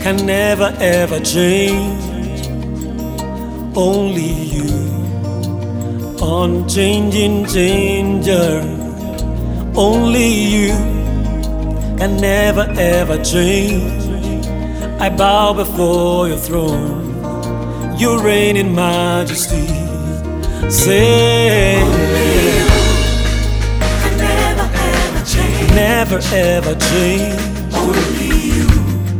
can never ever change. Only you, unchanging changer. Only you can never ever change. I bow before your throne. You reign in majesty. Say, only you can never ever change. Never ever change. Only you,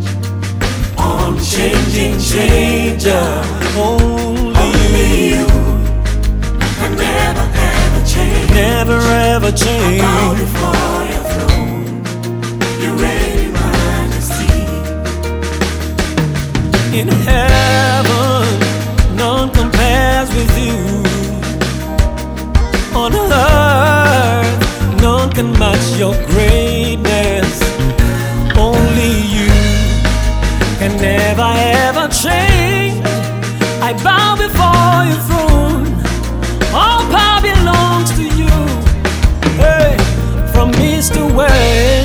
unchanging changer. Only you can never ever change. Never ever change. I bow before your throne. You reign in majesty. In heaven, none compares with you. On earth, none can match your greatness. Only you can never ever change. I bow before your throne. All power belongs to you. Hey, from east to west.